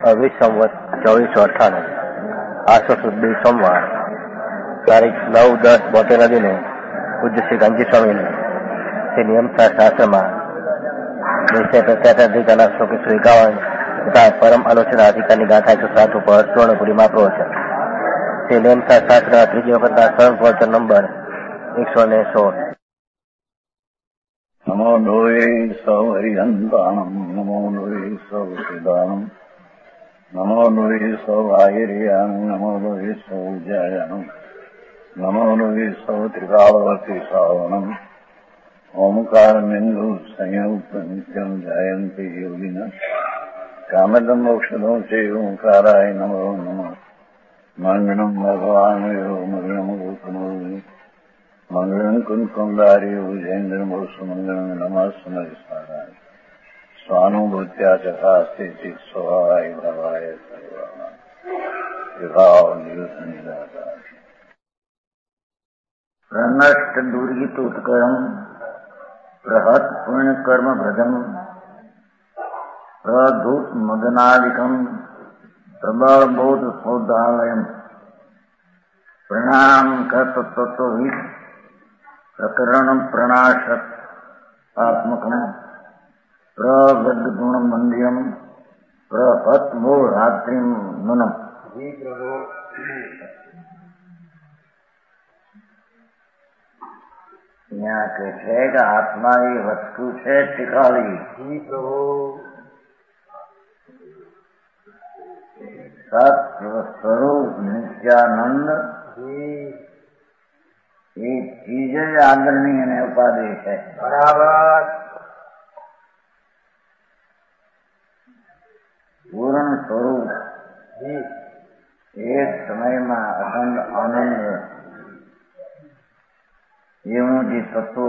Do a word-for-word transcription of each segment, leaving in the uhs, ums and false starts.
વીસ સંવત ચોવીસો અઠ્ઠાણું આસો સુદી સોમવાર તારીખ નવ દસ બોતેરના દિને પૂજ્ય શ્રી ગાંધી સ્વામીને શ્રી નિયમતા શાસ્ત્રમાં વિષય પ્રત્યાધિકારના શ્લોક એકસો એકાવન તથા પરમ આલોચના અધિકારની ગાથા એકસો સાત ઉપર સ્વર્ણપુરીમાં પ્રવચન. શ્રી નિયમતા શાસ્ત્રના ત્રીજી વખતના સરળ પ્રવચન નંબર એકસો ને સોળ. નમો લોહે સૌ હરિહંતાણમ નમો લોહે સૌ સિદ્ધાનમ નમો લોહે સૌ આયર્યાન નમો લોહે સૌ જયાનમ નમો લોહે સૌ ત્રિકાળવતી શ્રાવણમ ઓમકાર બિંદુ સંયુક્ત નિત્યમ જયંતિ યોગિન કામદમ મોક્ષદો છે ઓંકારાય નમો નમઃ. મંગળમ ભગવાન યો મંગળમ ગૌતમો મંગળમ કુંકુમદારી ઉજેન્દ્ર મોસુમંગળમ નમઃ સ્મરાય સ્વાનુભૂત્યા ચકાસ્તે ચિત સ્વભાવાય ભવાય સર્વા વિભાવ નિવૃત્ત નિરાકાર પ્રનષ્ટ દુર્ગિત ઉત્કરમ પ્રહત પુણ્ય કર્મ ભ્રજમ પ્રધૂત મદનાદિકમ પ્રબળ બોધ સૌદાલયમ પ્રણામ કતત્વવિદ પ્રકરણ પ્રણાશક આત્મકમ પ્રગદગુણ મંદ્યમ પ્રહત મો રાત્રિમ મનમ. यहाँ के છે કે આત્મા એ વસ્તુ છે ટીકાળી. સત્વ સ્વરૂપ નિત્યાનંદ એ ચીજ જ આદરણીય અને ઉપાધિ છે. બરાબર. પૂર્ણ સ્વરૂપ એક સમયમાં અખંડ આનંદ એવું જે તત્વો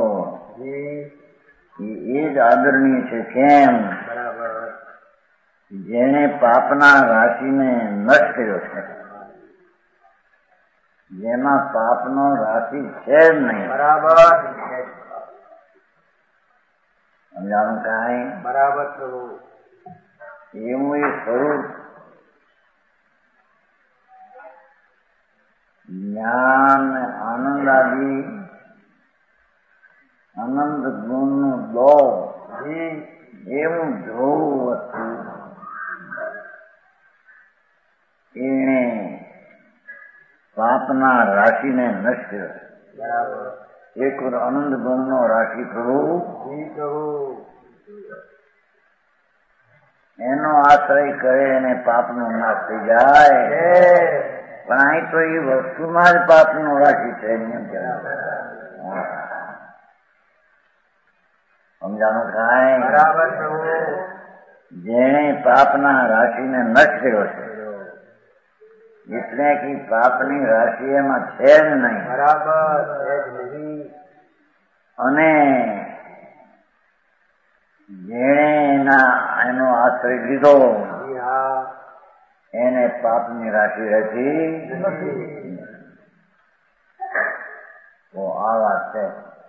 એ જ આદરણીય છે. કેમ? જેને પાપના રાશિને નષ્ટ કર્યો છે, જેમાં પાપનો રાશિ છે જ નહીં. બરાબર. સમજાણું કાંઈ? બરાબર. એવું એ સ્વરૂપ જ્ઞાન આનંદ આદિ આનંદ ગુણ નું દો એવું જોવું હતું. એને પાપના રાશિને નષ્ટ કર્યો. એક આનંદ ગુણ નો રાશિ પ્રભુ એનો આશ્રય કરે અને પાપનો નાશ થઈ જાય. પણ અહીં તો એ વસ્તુમાં જ પાપનો રાશિ છે. સમજાણું કાંઈ? બરાબર. જેણે પાપના રાશિને નષ્ટ કર્યો છે એટલે કે પાપની રાશિ એમાં છે જ નહીં. બરાબર. અને જેણે એના એનો આશ્રય લીધો એને પાપની રાશિ રહેતી તો આ વાત છે.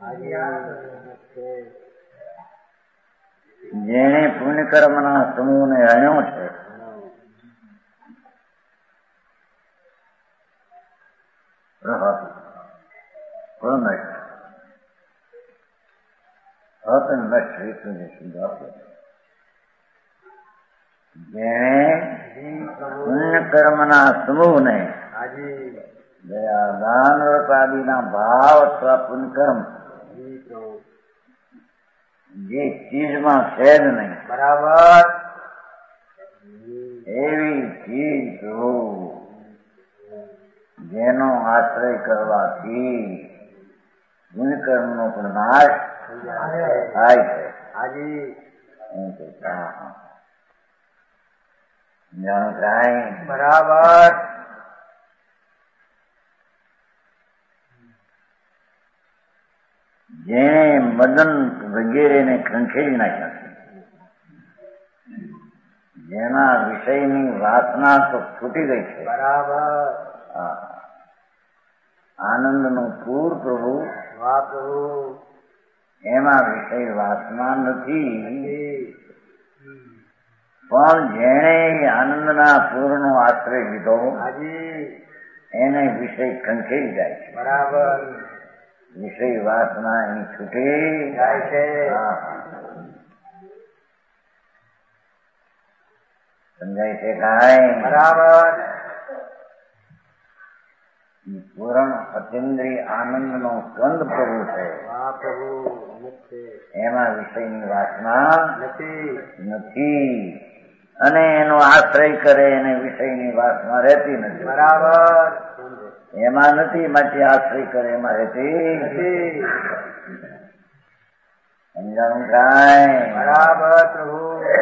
જેણે પુણ્યકર્મના સમૂહને અણ્યો છે જેણે પુણ્યકર્મના સમૂહને દયા દાન આદિના ભાવ અથવા પુણ્યકર્મ જે ચીજમાં છે જ નહીં. બરાબર. એવી ચીજ તો જેનો આશ્રય કરવાથી પુણ્યકર્મ નો પણ નાશ થાય છે. બરાબર. જેણે મદન વગેરેને ખંખેરી નાખ્યા છે, જેના વિષયની વાસના તો છૂટી ગઈ છે. બરાબર. આનંદ નું પૂર પ્રભુ એમાં વિષય વાસના નથી. પણ જેણે આનંદના પૂરનો આશ્રય લીધો એને વિષય ખંખેરી જાય છે. બરાબર. વિષય વાસના એની છૂટી જાય છે. સમજાય છે કાંઈ? બરાબર. પૂરણ અતિન્દ્રિય આનંદનો સ્કંદ પ્રભુ છે. વાહ પ્રભુ. એમાં વિષયની વાસના નથી નથી અને એનો આશ્રય કરે એને વિષયની વાસના રહેતી નથી. બરાબર. એમાં નથી માટે આશ્રય કરે એમાં રહેતી નથી. સમજાણું કાંઈ? બરાબર પ્રભુ.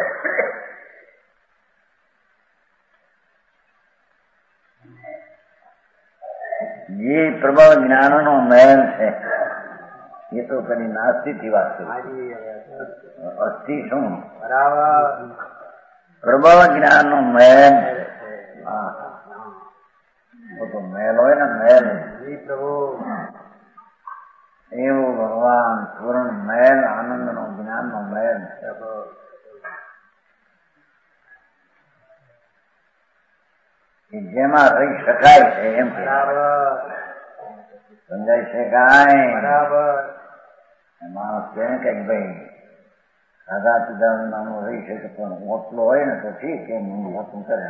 જે પ્રબળ જ્ઞાનનો મહેલ છે એ તો કદી નાસ્તિકની વાત છે. અસ્થિ શું? બરાબર. પ્રબળ જ્ઞાનનો મહેલ. હા, તો મહેલ હોય ને મહેલ. પ્રભુ. એવું ભગવાન પૂર્ણ મહેલ આનંદનો જ્ઞાનનો મહેલ જેમાં રહી શકાય છે એમ. સમજાય છે કાંઈ? બરાબર. માણસ કહે ને કઈ ભાઈ ખાધા પીધા નાનું રહી શકે પણ ઓટલો હોય ને તો ઠીક એમ હોતું કરે.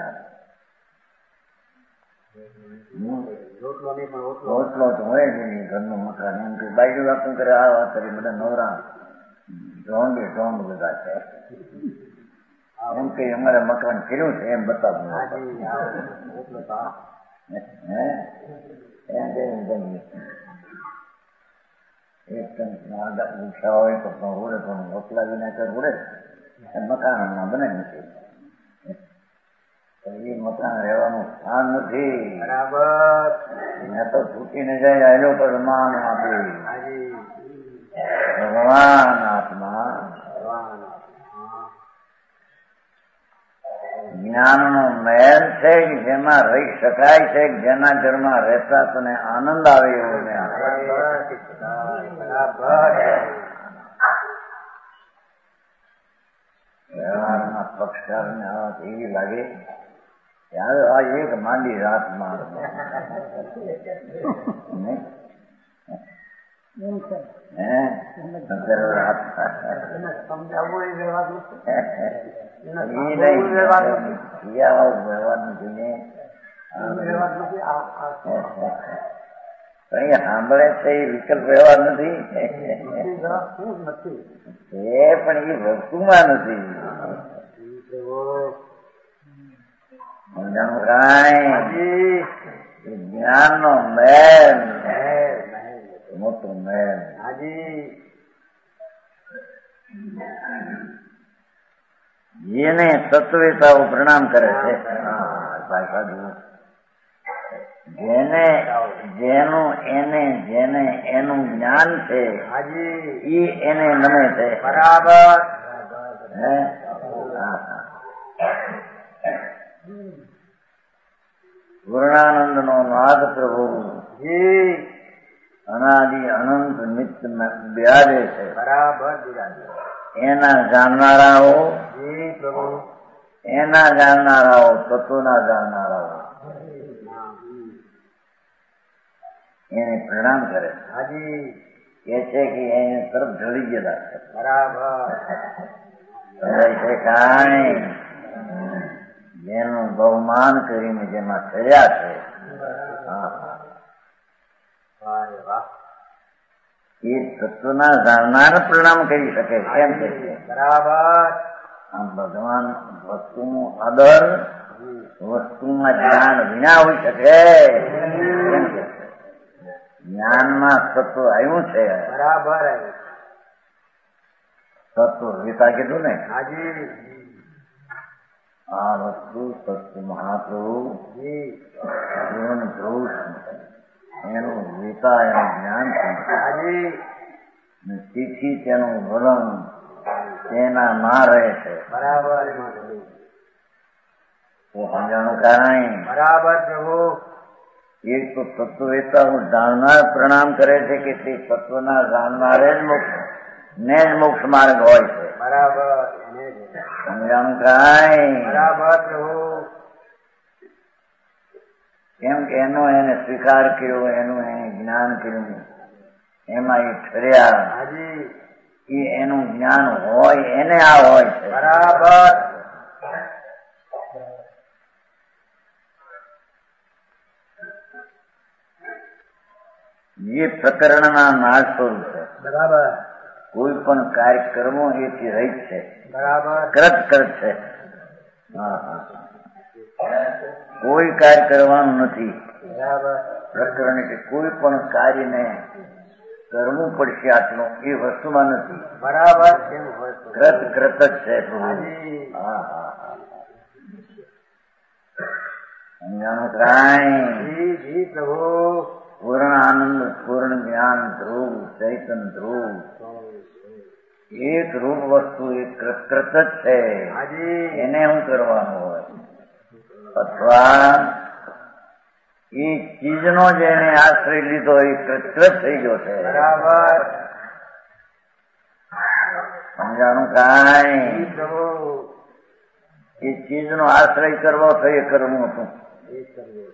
ઓટલો તો હોય જ નહીં ઘરનું મકાન એમ કે બાયડું વાતું કરે આ વાત કરી બધા નવરા ઢોંગે ઢોંગ બધા છે એમ કે અમારે મકાન કર્યું છે એમ બતાવવું. એક ઉઠા હોય તો ઉડે પણ ઓટલા વિના કર ઉડે મકાન હમણાં બનાવી નથી. એ મકાન રહેવાનું સ્થાન નથી. બરાબર. મેં તો છૂટીને જાય આવેલો પર માન આપી ભગવાન આત્મા જ્ઞાનનો મહેલ છે કે જેમાં રહી શકાય છે, જેના ઘરમાં રહેતા તને આનંદ આવે એવો વ્યવહારના પક્ષકારને એવી લાગે ત્યારે આ એક માંડી રાતમાં કઈ સાંભળે છે એ વિકલ્પ વ્યવહાર નથી એ પણ એ વસ્તુમાં નથી. સમજાણું કાંઈ? જ્ઞાન નો મહેલ મોટો મહેલ જેને તત્વેતાઓ પ્રણામ કરે છે. જેને જેનું એને જેને એનું જ્ઞાન છે એ એને નમે છે. બરાબર. હે પૂર્ણાનંદ નો નાદ પ્રભુ અનાદિ અનંત નિત્ય બિરાજે છે. બરાબર. એના જાણનારાઓ પ્રભુ એના જાણનારાઓ તત્વના જાણનારાઓ એને પ્રણામ કરે કે છે કે એને તરફ ઢળી ગયેલા છે. બરાબર. છે કાંઈ જેનું બહુમાન કરીને જેમાં થયા છે એ તત્વના જાણનાર પ્રણામ કરી શકે એમ કે છે. બરાબર. આમ ભગવાન વસ્તુનું આદર વસ્તુમાં જ્ઞાન વિના હોઈ શકે એમ કે છે. જ્ઞાનમાં તત્વ આવ્યું છે. બરાબર. તત્વ ગીતા કીધું ને હાજી. આ વસ્તુ સત્ય મહાપ્રભુ જીવન ધ્રુવ એનું ગીતા એનું જ્ઞાન છે. તિથિ તેનું વલણ તેના માં રહે છે. બરાબર. તો સમજાણું કાંઈ? બરાબર પ્રભુ. એક તો તત્વવેતાઓ જાણનાર પ્રણામ કરે છે કે તે તત્વના જાણનારે જ મોક્ષ ને જ મોક્ષ માર્ગ હોય છે. બરાબર. સમજાય સમજાણું કાંઈ બરાબર પ્રભુ. કેમ કે એનો એને સ્વીકાર કર્યો, એનું એને જ્ઞાન કર્યું, એમાં એ ઠર્યા. હાજી. એ એનું જ્ઞાન હોય એને આ હોય છે. બરાબર. જે પ્રકરણના નાશ સ્વરૂપ છે. બરાબર. કોઈ પણ કાર્ય કરવો એથી રહિત છે. બરાબર. કૃત કૃત છે. હા હા. કોઈ કાર્ય કરવાનું નથી. બરાબર. પ્રકરણ કે કોઈ પણ કાર્યને કરવું પડશે આટલું એ વસ્તુમાં નથી. બરાબર. કેમ હોય તો. કૃત કૃત જ છે પ્રભુ. હાજી. હા હા હા. સમજાણું કાંઈ જી જી પ્રભુ. પૂર્ણ આનંદ, પૂર્ણ જ્ઞાન, ધ્રુવ ચૈતન ધ્રુવ એક રૂપ વસ્તુ એક કૃત જ છે. હાજી. એને શું કરવાનું હોય? અથવા એ ચીજનો જેને આશ્રય લીધો એ કૃત થઈ ગયો છે. બરાબર. સમજાણું કાંઈ જી પ્રભુ. એ ચીજનો આશ્રય કરવો તો એ કરવું હતું. એ કરવું.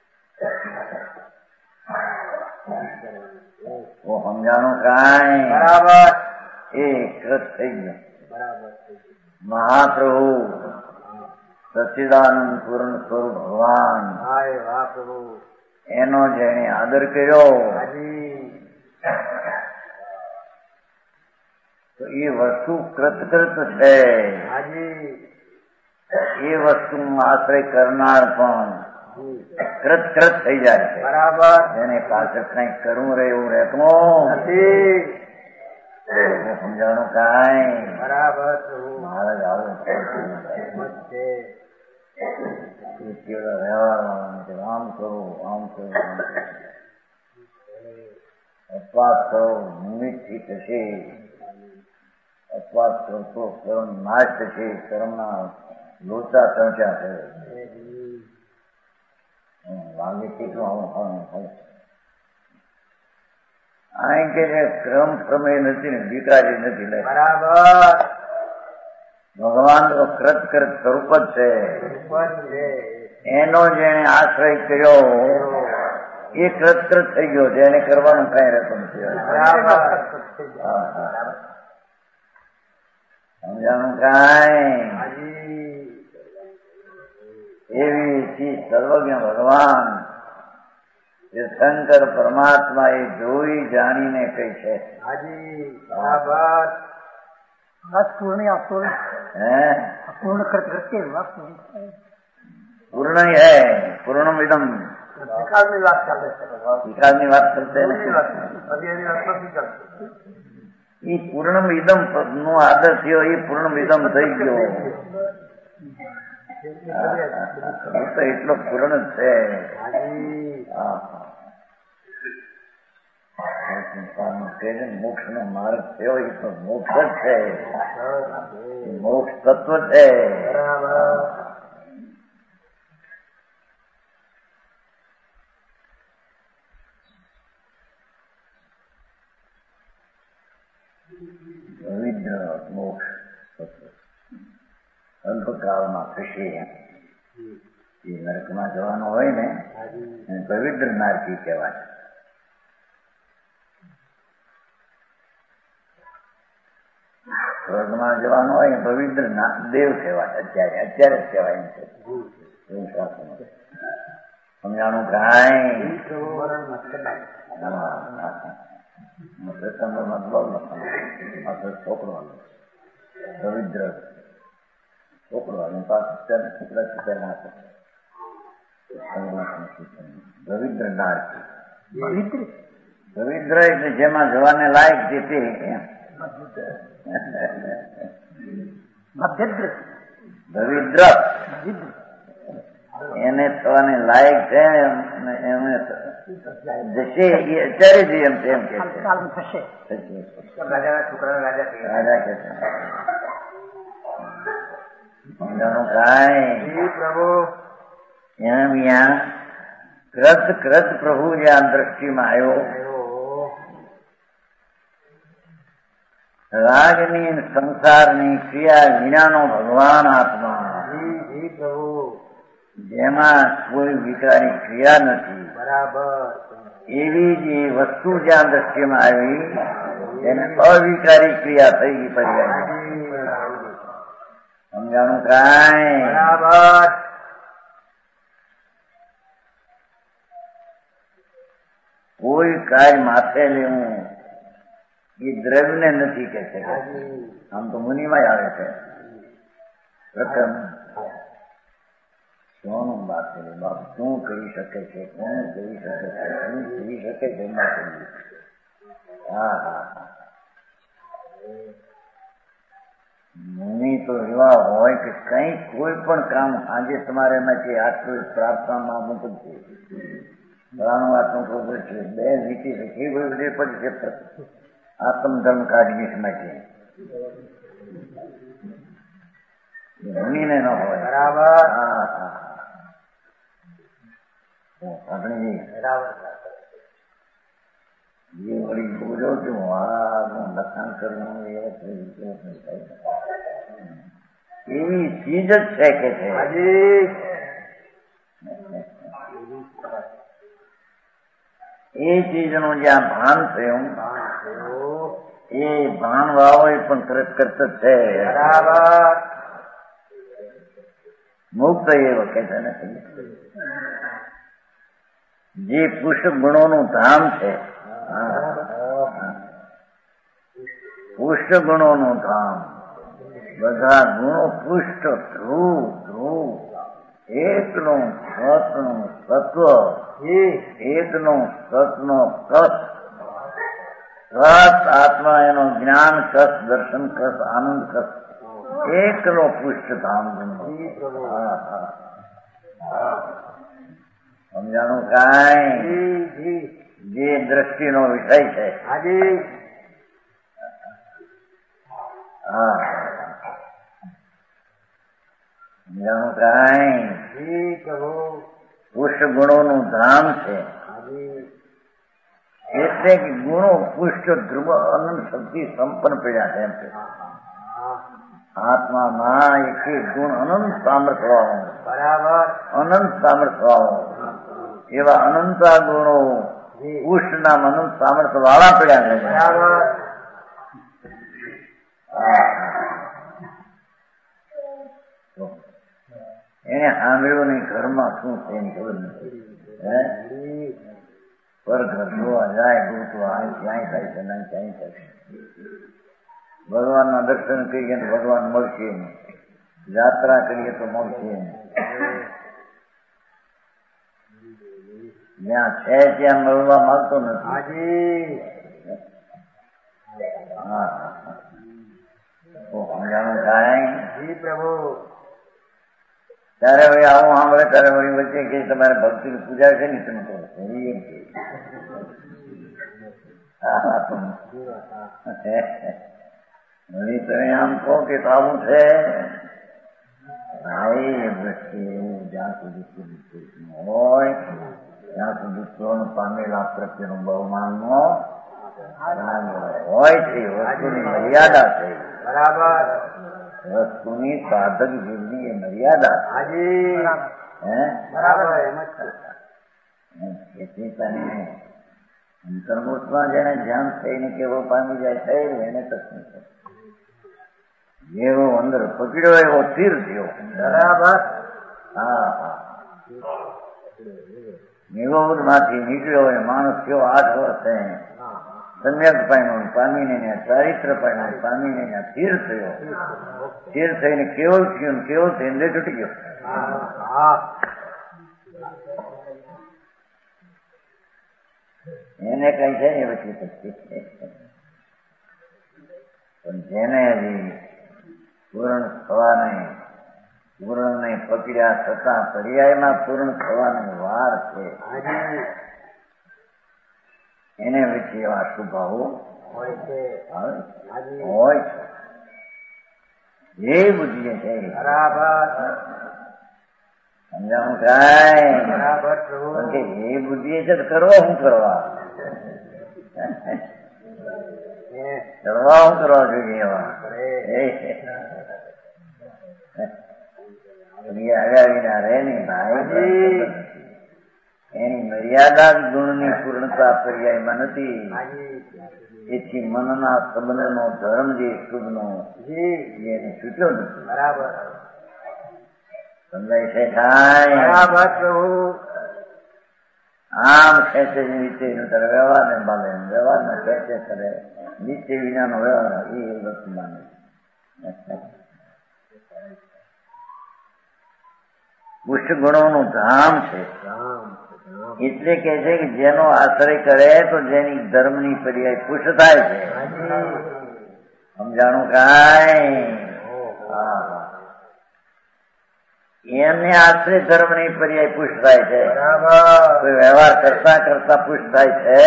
તો સમજાણું કાંઈ બરાબર. એ કૃત થઈ ગયું. બરાબર. મહાપ્રભુ સચ્ચિદાનંદ પૂર્ણ સ્વરૂપ ભગવાન હાય વાહ પ્રભુ. એનો જેને આદર કર્યો હાજી. તો એ વસ્તુ કૃતકૃત છે. હાજી. એ વસ્તુનો આશ્રય કરનાર પણ કૃત કૃત થઈ જાય છે. બરાબર. એને પાછળ કઈ કરવું રહે એવું રહેતું નથી. સમજાણું કાંઈ બરાબર પ્રભુ. મહારાજ આવું છે. વ્યવહાર આમ કરો આમ કરો આમ કરો અપવાદ કરો નિમિત્તથી થશે. અપવાદ કરતો કર્મ નાશ થશે. કર્મના લોચા પહોંચ્યા છે. વાગે કેટલું અહીં કે ક્રમ પ્રમેય નથી ને વિકારી નથી. લે બરાબર. ભગવાન તો કૃત કૃત સ્વરૂપ જ છે. એનો જેને આશ્રય કર્યો એ કૃત કૃત થઈ ગયો છે. એને કરવાનું કઈ રહેતું નથી. સમજાણું કાંઈ એવી ચીજ સર્વજ્ઞ ભગવાન એ શંકર પરમાત્મા એ જોઈ જાણીને કઈ છે. હાજી. બરાબર. બસ પૂર્ણ આપતો હે પૂર્ણ કરતે પૂર્ણ હે પૂર્ણમ ઇદમ વિકાસની વાત ચાલે છે. વિકાસની વાત કરતે એ પૂર્ણમ ઇદમ નો આદર થયો એ પૂર્ણમ ઇદમ થઈ ગયો. તો એટલો પૂર્ણ જ છે. મોક્ષ નો માર્ગ થયો એ તો મોક્ષ જ છે. મોક્ષ તત્વ છે. પવિત્ર મોક્ષ અલ્પકાળમાં થશે. એ નરકમાં જવાનું હોય ને પવિત્ર નારકી કહેવાય. સ્વર્ગમાં જવાનું હોય પવિત્ર દેવ કહેવાય. અત્યારે અત્યારે જ કહેવાય એમ છે. એવું શાસ્ત્ર સમજાણું કાંઈ છોકરો પવિત્ર છોકરો પાછળ છોકરા છોકરા નાખે પવિત્ર નારકી. પવિત્ર એટલે જેમાં જવાને લાયક છે તે પવિત્ર એને થવાને લાયક છે. એમને જશે એ અત્યારે જ એમ તેમ કે રાજા કે સમજાણું કાંઈ પ્રભુ. એમ ત્યાં કૃત કૃત પ્રભુ જ્યાં દ્રષ્ટિમાં આવ્યો રાજની સંસારની ક્રિયા વિનાનો ભગવાન આત્મા, જેમાં કોઈ વિકારી ક્રિયા નથી, બરાબર. એવી જે વસ્તુ જ્યાં દ્રશ્યમાં આવી એને અવિકારી ક્રિયા થઈ ગઈ પર્યાય. સમજાણું કાંઈ? બરાબર. કોઈ કાર્ય માથે લેવું એ દ્રવ્યને નથી કે છે. આમ તો મુનિમાં આવે છે. પ્રથમ સોનું માથે લે, બાપ શું કહી શકે છે, કોણ કહી શકે છે, શું કહી શકે છે માથે. હા હા હા. મુનિ તો એવા હોય કે કઈ કોઈ પણ કામ આજે તમારે એમાંથી આટલું પ્રાર્થનામાં મૂકું છે, ફલાણું આટલું પ્રોગ્રેસ છે, બે વીતી છે, એ બધું પછી છે આત્મધર્મ કાઢી માટે મુનિને ન હોય. બરાબર. હા હા. આપણે જે વળી બોલો છો આ લખાણ કરવું એવી ચીજ જ છે કે છે. એ ચીજનું જ્યાં ભાન થયું એ ભાન વાવો એ પણ તરત કરત જ છે. બરાબર. મુક્ત એ વખતે નથી. જે પુષ્પ ગુણોનું ધામ છે, પુષ્ટ ગુણોનું ધામ, બધા ગુણો પુષ્ટ ધ્રુવ ધ્રુવ એકનું સતનું સત્વ, એકનું સતનો કસ, સત આત્મા એનો જ્ઞાન કસ, દર્શન કસ, આનંદ કસ, એકનો પુષ્ટ ધામ ગુણ. સમજાણું કાંઈ? જે દ્રષ્ટિનો વિષય છે. હા. સમજાણું કાંઈ? પુષ્ટ ગુણોનું ધામ છે. એટલે કે ગુણો પુષ્ટ ધ્રુવ અનંત શક્તિ સંપન્ન પડ્યા છે એમ છે. આત્મામાં એક એક ગુણ અનંત સામર્થ્ય વાળો. બરાબર. અનંત સામર્થ્ય વાળો એવા અનંતા ગુણો પુષ્ટ નામ અનંત સામર્થ્ય વાળા પડ્યા છે. બરાબર. એને સાંભળ્યું નહીં ઘરમાં શું છે એની ખબર નથી. હે પર ઘર જોવા જાય ગોતવા અહીં ક્યાંય થાય છે નહીં ક્યાંય થાય છે. ભગવાનના દર્શન કરીએ તો ભગવાન મળશે, યાત્રા કરીએ તો મળશે. જ્યાં છે ત્યાં મળવા માંગતો નથી. હા. સમજાણું કાંઈ? પ્રભુ. ત્યારે ભાઈ આવું સાંભળે ત્યારે વળી વચ્ચે કે તમારે ભક્તિની પૂજા છે ને તમે કરો તમે આમ કહો કે આવું છે ભાઈ. વૃત્તિ એવું જ્યાં સુધી હોય ત્યાં સુધી સ્વનું પામેલા પ્રત્યેનું બહુમાન નો હોય છે. વસ્તુની મર્યાદા છે. બરાબર. વસ્તુની સાધક વૃદ્ધિ એ મર્યાદા. હે બરાબર. એથી તને અંતર્મુખમાં જેને ધ્યાન થઈને કેવો પામી જાય છે એને તકલીફ. જેવો અંદર પકડ્યો એવો સ્થિર થયો. બરાબર. હા હા. નિરોધ માંથી નીકળ્યો એ માણસ કેવો આઠ વર્ષે સમ્યક પામ્યો, પામીને ચારિત્ર પામ્યો, પામીને સ્થિર થયો. સ્થિર થઈને કેવલ થયું, કેવલ થઈને છૂટી ગયો. એને કઈ છે ને પછી પછી પણ જેને હજી પૂર્ણ થવાને પૂર્ણને પકડ્યા છતાં પર્યાયમાં પૂર્ણ થવાની વાર છે એને વચ્ચે એવા સ્વભાવો હોય છે. જે બુદ્ધિ છે બરાબર. સમજાવું કાંઈ? બરાબર. કે એ બુદ્ધિ છે તો કરવા શું કરવા? ચડવા હું કરવા જોઈએ એવા આવ્યા વિના રે નહીં ભાઈ. એની મર્યાદા જ ગુણની પૂર્ણતા પર્યાયમાં નથી. એથી મનના સંબંધનો ધર્મ જે શુભનો એને છૂટ્યો નથી. બરાબર સમજાય છે થાય બરાબર પ્રભુ. આમ ખેંચે નીચે તારે વ્યવહાર ને બાંધે વ્યવહાર ને ખેંચે કરે નીચે વિનાનો વ્યવહાર એ વસ્તુ માને. પુષ્ટ ગુણોનું ધામ છે એટલે કે છે કે જેનો આશ્રય કરે તો જેની ધર્મની પર્યાય પુષ્ટ થાય છે. સમજાણું કાંઈ? એમને આશ્રય ધર્મની પર્યાય પુષ્ટ થાય છે. કોઈ વ્યવહાર કરતા કરતા પુષ્ટ થાય છે.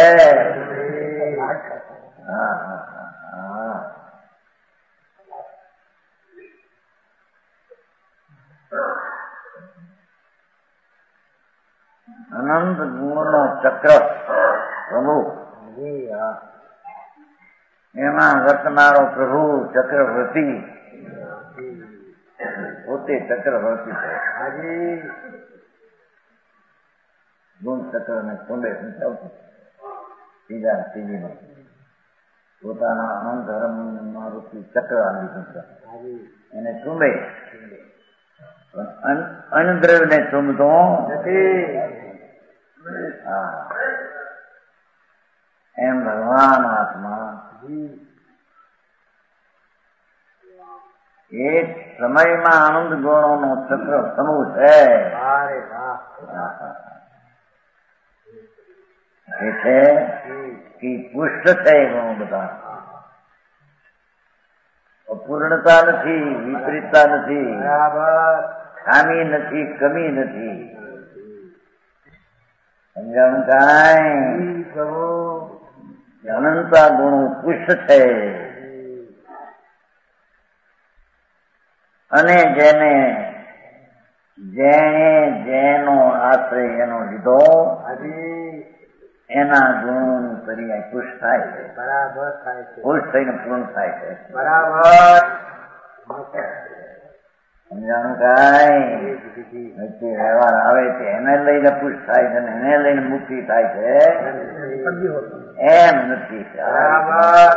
હા હા અનંત ગુણનો ચક્ર પ્રભુ એમાં વર્તનારો પ્રભુ ચક્રવર્તી પોતે ચક્રવર્તી છે. ગુણ ચક્ર ને કુંડે સીધા સીધીમાં પોતાના અનંત ધર્મમાં રૂપી ચક્ર આવી છે એને ચૂંબે અનદ્રવ્ય ને ચૂંબતો નથી. એમ ભગવાન આત્મા એક સમયમાં આનંદ ગુણો નો ચક્ર સમૂહ છે. એટલે કે પુષ્ટ છે ગુણો બધા. અપૂર્ણતા નથી, વિપરીતતા નથી, ખામી નથી, કમી નથી. સમજાણું કાંઈ? અનંતા ગુણો પુષ્ટ છે અને જેને જેને જેનો આશ્રય એનો લીધો એના ગુણોની પર્યાય પુષ્ટ થાય છે. બરાબર થાય છે. પુષ્ટ થઈને પૂર્ણ થાય છે. બરાબર સમજાણું કાંઈ? વચ્ચે વ્યવહાર આવે છે એને લઈને પુષ્ટ થાય છે અને એને લઈને મુક્તિ થાય છે એમ નથી. બરાબર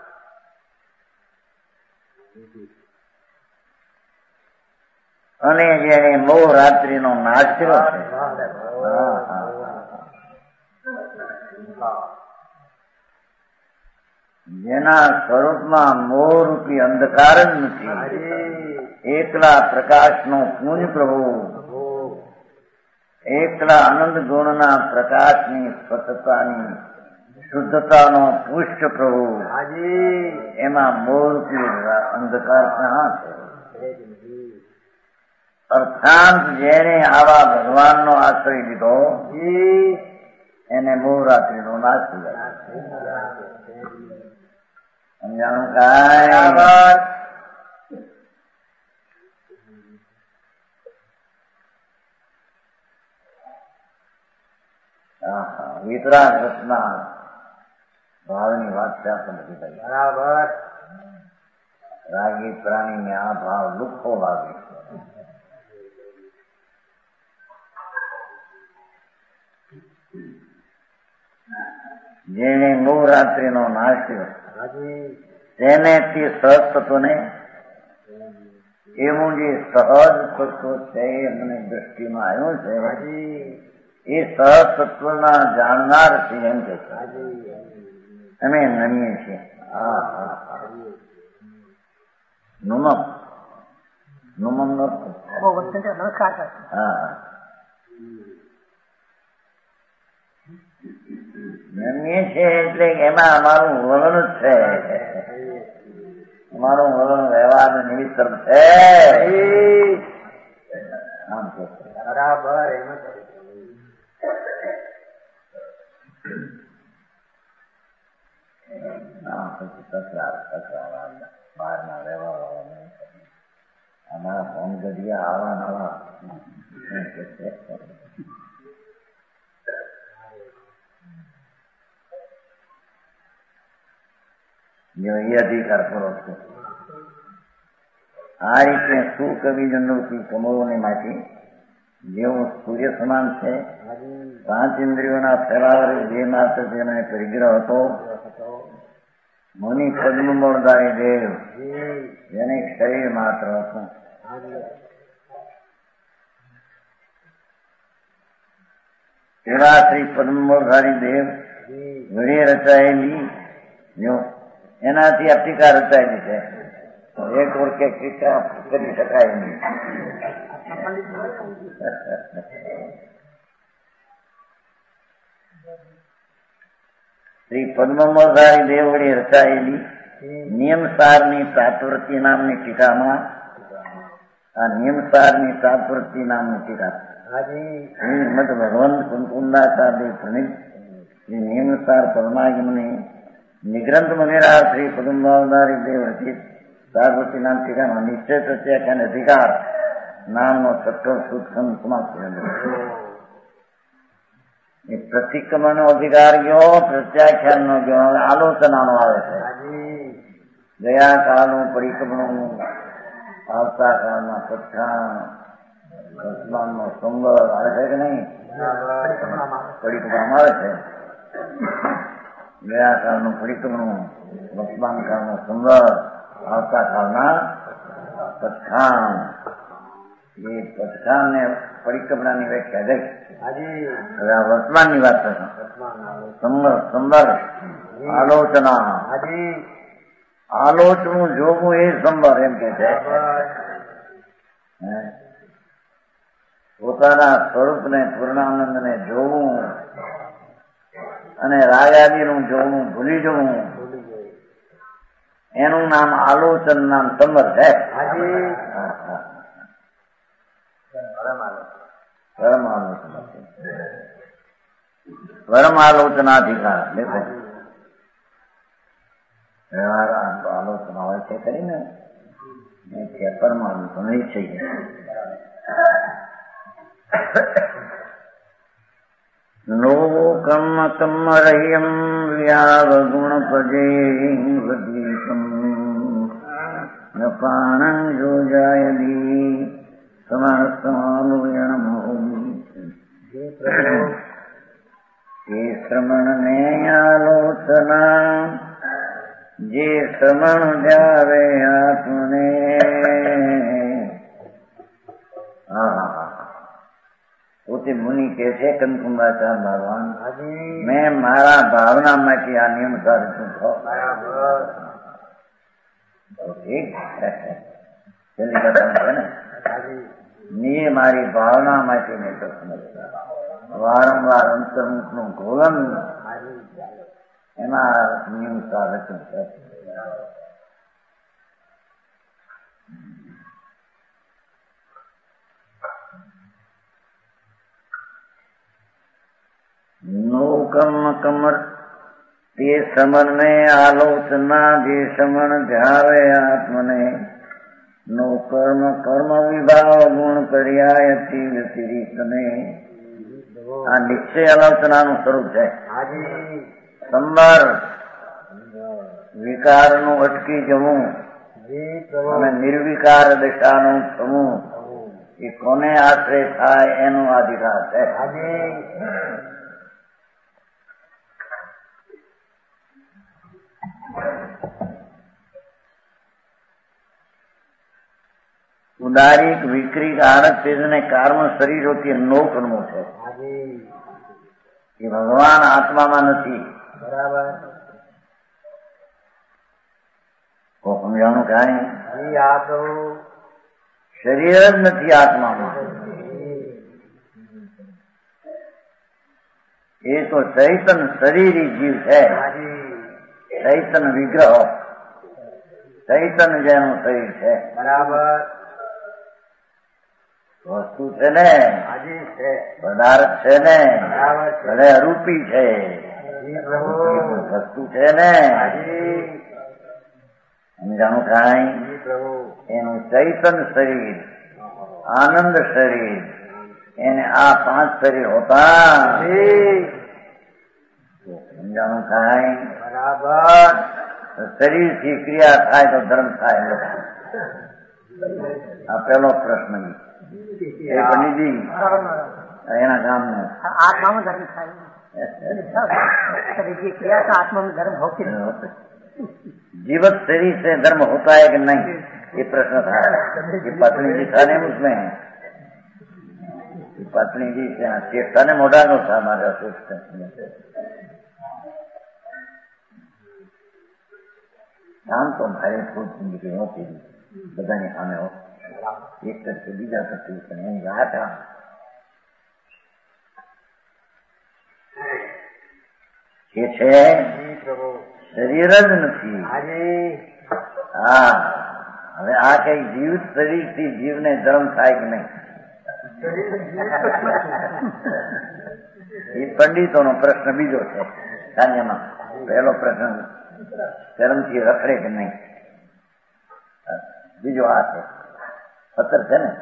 અને જેને મોહ રાત્રિનો નાશ કર્યો છે જેના સ્વરૂપમાં મોહરૂપી અંધકાર જ નથી. એકલા પ્રકાશનો પુંજ પ્રભુ, એકલા આનંદ ગુણના પ્રકાશની સ્વચ્છતાની શુદ્ધતાનો પુષ્ટ પ્રભુ, એમાં મોહરૂપી અંધકાર ક્યાં છે? અર્થાંત જેને આવા ભગવાનનો આશ્રય લીધો એને મોહરાત્રિનો નાશ થઈ જાય. સમજાણું કાંઈ? વિતરાગ રચના ભાવની વાત ત્યાં સમજી ગઈ. બરાબર રાગી પ્રાણીને આ ભાવ લુખ્ખો લાગે. જેને મોહરાત્રિનો નાશ કર્યો તેને તે સહજ તત્વને એવું જે સહજ તત્વ છે એમને દ્રષ્ટિમાં આવ્યું છે એ સહજ તત્વના જાણનાર છે એમ કે છે. અમે નમીએ છીએ. હા હા નુમમ નુમમ હા નમીએ છે એટલે એમાં અમારું વલણ જ છે. અમારું વલણ વ્યવહાર નિમિત્ત છે. આમ છે બરાબર એમ પછી તકરાર તકરાર બહારના વ્યવહાર અમારા ફોન ગઢિયા આવા નવા જો એ અધિકાર પૂરો છે. આ રીતે સુખ અભિજનોથી કમળોની માટી જેવું સૂર્ય સમાન છે. પાંચ ઇન્દ્રિયોના ફેલાવર જે માત્ર જેનો પરિગ્રહ હતો, મુનિ પદ્મમૂળધારી દેવ જેને શરીર માત્ર હતું. એવા શ્રી પદ્મમૂળધારી દેવ વડે રચાયેલી જો એનાથી આ ટીકા રચાયેલી છે. એક ઓળખે ટીકા કરી શકાય નહીં. શ્રી પદ્મમૂળધારી દેવ વડે રચાયેલી નિયમસારની તાત્વૃત્તિ નામની ટીકામાં આ નિયમસારની તાત્વૃત્તિ નામની ટીકા મત ભગવાન કુંકુંદાચાર્ય પ્રણીત શ્રી નિયમસાર પરમાગમની નિગ્રંથ વગેરે શ્રી પદ્મમૂળધારી દેવ રચિત તાત્વૃત્તિ નામ ટીકામાં નિશ્ચય પ્રત્યાખ્યાન અધિકાર નામનો છઠ્ઠો સૂક્ષ્મ સમાપ્ત થયેલો. એ પ્રતિક્રમણનો અધિકાર ગયો, પ્રત્યાખ્યાનનો ગયો, આલોચનાનો આવે છે. ગયા કાળનું પરિક્રમણનું, આવતા કાળમાં પઠાણ, વર્તમાનનો સંવર આવે છે કે નહીં? પરિક્રમણ આવે છે. ગયા કાળનું પરિક્રમણ, વર્તમાન કાળનો સંવર, આવતા કાળના પઠાણ. એ પઠાણ ને પરિક્રમણાની વ્યાખ્યા ગઈ. હવે આ વર્તમાનની વાત થશે. સંવર સંવર આલોચના, આલોચનું જોવું એ સંવર એમ કે છે. પોતાના સ્વરૂપને પૂર્ણાનંદને જોવું અને રાગાદીનું જોવું ભૂલી જવું એનું નામ આલોચન નામ સંવર છે. પરમાલોચનાધિકાર દેખો આલોચના હોય છે કરીને પરમાલોચના છે. લોકમ કમરહ્યમ વ્યાવગુણ પજે વદીકમ ન પાણં જોજાયદી એ શ્રમણ ને આલોચના જે શ્રમણ જાવે આત્મને. પોતે મુનિ કે છે કનકુંભાચાર ભગવાન, મેં મારા ભાવનામાંથી આ નિયમ સાધું છો. ઠીક છેલ્લી કથા છે ને, ની મારી ભાવના માંથી નહીં તો વારંવાર અંતર્મુખ નું ઘોલન એમાં નિયમ સાધન છે. નો કર્મ કમર તે સમન ને આલોચના જે સમણ ધ્યાવે આત્મને. નો કર્મ કર્મ વિભાવ ગુણ કર્યાયથી વ્યતિરિક્તને. આ નિશ્ચય આલોચનાનું સ્વરૂપ છે. સંભાર વિકારનું અટકી જવું અને નિર્વિકાર દશાનું થવું એ કોને આશ્રય થાય એનો અધિકાર છે. ઉદારીક વિક્રી આનંદ તેજને કર્મ શરીરોથી નો કરવું છે. એ ભગવાન આત્મામાં નથી. બરાબર સમજાણું કાંઈ? શરીર જ નથી આત્મામાં. એ તો ચૈતન શરીરી જીવ છે. ચૈતન વિગ્રહ, ચૈતન જેનું શરીર છે. બરાબર વસ્તુ છે ને, પદાર્થ છે ને, ભલે અરૂપી છે, વસ્તુ છે ને. સમજાણું કાંઈ? એનું ચૈતન શરીર, આનંદ શરીર, એને આ પાંચ શરીર હોતા. સમજાણું કાંઈ? બરાબર શરીરથી ક્રિયા થાય તો ધર્મ થાય. આ પહેલો પ્રશ્ન એ પંડિતજી એના ગામનો આત્મામાં ધર્મ થાય शरीर की क्रिया का आत्मा में धर्म होती है. जीवित शरीर से धर्म होता है कि नहीं, ये प्रश्न था. ये पत्नी जी था ने उसमें पत्नी जी चेष्टा ने मोटा नो था हमारे आम तो भाई खूब जिंदगी होती बधाने सामे हो एक करके बीजा करके नहीं रहा था. કે છે શરીર જ નથી. હા, હવે આ કઈ જીવિત શરીરથી જીવને ધર્મ થાય કે નહીં, એ પંડિતોનો પ્રશ્ન બીજો છે. સાન્યમાં પહેલો પ્રશ્ન ધર્મથી રખડે કે નહીં, બીજો આ છે સત્તર છે ને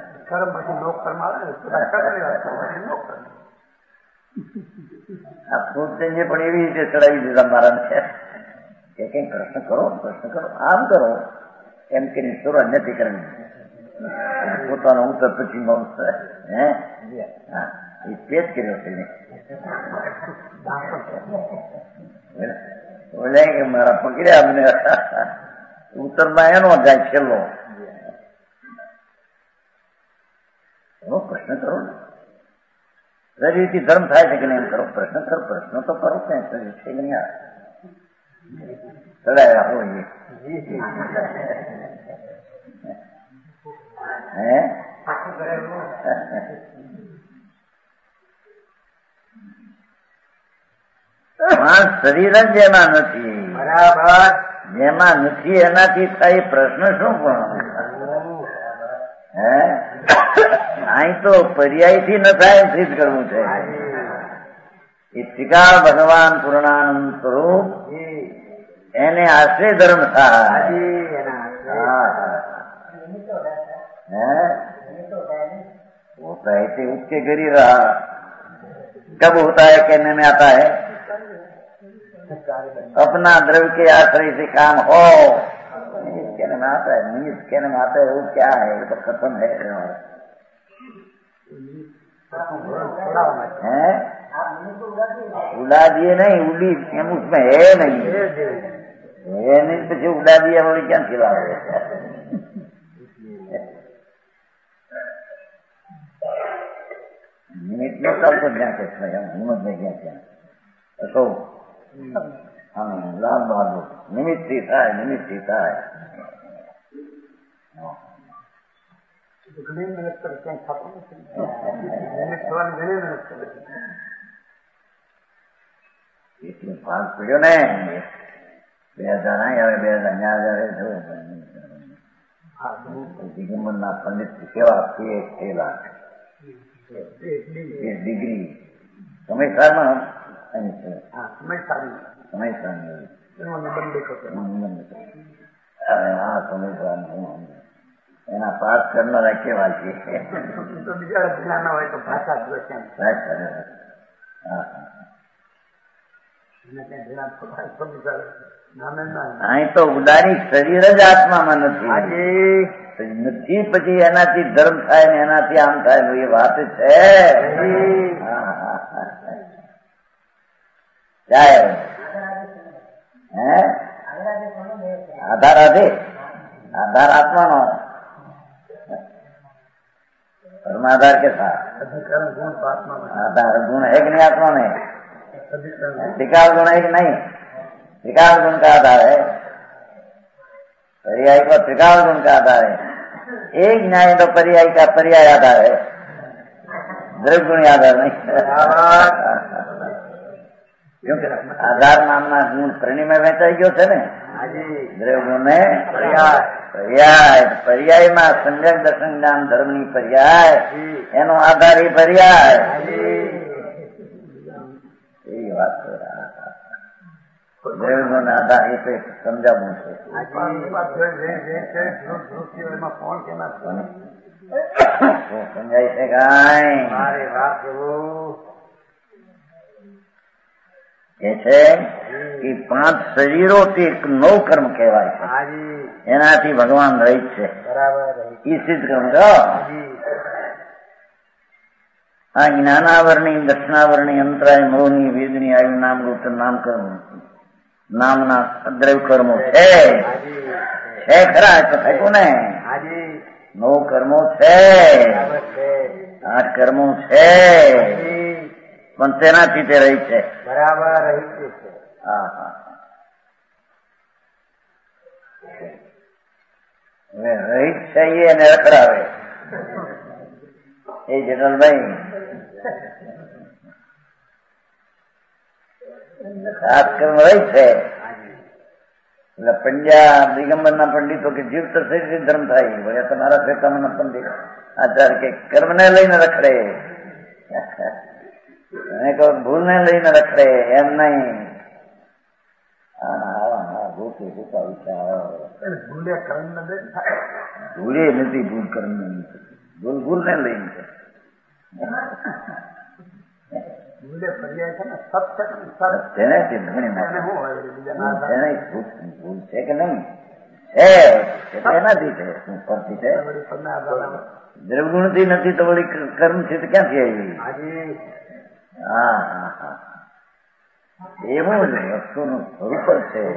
આ પૂછને પણ એવી રીતે ચડાવી દીધા મારા કે કઈ પ્રશ્ન કરો પ્રશ્ન કરો આમ કરો એમ કે શરૂઆત નથી કરવી. પોતાનો ઉત્તર પછી હે હા એ પેજ કર્યો છે બોલે કે મારા પકડ્યા અમને ઉત્તરમાં એનો જાય છેલ્લો. એનો પ્રશ્ન કરો ને શરીરથી ધર્મ થાય છે કે નહીં એમ કરો. પ્રશ્ન કરો પ્રશ્ન તો કરો કે શરીર છે કે નહીં ચડાયા હોય હે શરીર જ જેમાં નથી, બરાબર જેમાં નથી એનાથી થાય પ્રશ્ન શું પણ હે અહીં તો પર્યાયથી ન થાય એમ સિદ્ધ કરવું છે. એ ત્રિકાળ ભગવાન પૂર્ણાનંદ સ્વરૂપ એને આશ્રય ધર્મ થાય. होता है तो उसके घर ही रहा. कब होता है कहने में आता है अपना द्रव्य के आश्रय से काम हो, कहने में आता है. निमित्त कहने में आता है वो क्या है, वो तो खत्म है. हैं उड़ा दिए नहीं, उड़ी एम उसमें है नहीं है नहीं પછી ઉડા દિયા વળી ક્યાં ખીલાવે. નિમિત્ત નો ચાલતો જ્યાં કે હિંમત ને ક્યાં ક્યાં અશો હા લાલ બહાદુર નિમિત્તથી થાય નિમિત્તથી થાય. ઘણી મહેનત કરે ક્યાંય થતું નથી. મહેનત થવાની ઘણી મહેનત કરે એટલું ભાગ પડ્યો ને બે હજાર અહીં આવે બે હજાર ત્યાં હજાર દિગંબર ના પંડિત કેવા થયેલા ડિગ્રી સમયસારમાં સમયસાર હા સમયસાર એના પાસ કરનારા કેવા છે બીજા જ્ઞાન હોય તો ભાષા હા અહીં તો ઉદારી શરીર જ આત્મામાં નથી નથી પછી એનાથી ધર્મ થાય ને એનાથી આમ થાય એ વાત છે. જાય હે આધાર આધે આધાર આત્માનો ધર્માધાર के साथ आधार गुण है कि नहीं आत्मा में, त्रिकाल गुण है कि नहीं, त्रिकाल गुण का आधार है. पर्याय को त्रिकाल गुण का आधार है. एक न्याय तो पर्याय का पर्याय आधार है, द्रव्य गुण आधार नहीं. क्योंकि आधार नामना गुण श्रेणी में वહેંચાઈ ગયો છે ને દ્રવ્ય ગુણ ને પર્યાય પર્યાય પર્યાયમાં સંજ્ઞક દર્શન જ્ઞાન ધર્મની પર્યાય એનો આધાર એ પર્યાય એવી વાત છે. દ્રવ્ય ગુણ આધાર એ તો સમજાવવું છે. સમજાય છે કાંઈ કે છે કે પાંચ શરીરોથી એક નવ કર્મ કહેવાય છે. એનાથી ભગવાન રહિત છે. ઈ સિદ્ધ કર્મ છો. આ જ્ઞાનાવરણી, દક્ષિણાવરણી, અંતરાય, મોહની, વેદની, આયુ, નામ, રૂપ, નામ કર્મ નામના દ્રવ્ય કર્મો છે. છે ખરા તો થયું ને. નવ કર્મો છે, આઠ કર્મો છે, પણ તેનાથી તે રહી છે. બરાબર રહી છે. હા હા રહિત છે એને રખડાવે એ જનરલભાઈ. સાત કર્મ રહી છે એટલે પંડ્યા દિગંબર ના પંડિતો કે જીવ તો શરીર ધર્મ થાય. બોલે તમારા શ્વેતામાં પંડિત આચાર્ય કે કર્મ ને લઈને રખડે, અને કહો ભૂલ ને લઈને રખડે એમ નહીં. ભૂલે નથી, ભૂલ કર્મ નથી, ભૂલ ભૂલ ને લઈને છે. ભૂલ છે કે નહીં છે એનાથી છે. શું પરથી છે? દ્રવગુણ થી નથી તો વળી કર્મ છે તો ક્યાંથી આવી? હા હા હા એવું જ વસ્તુનું સ્વરૂપ જ છે.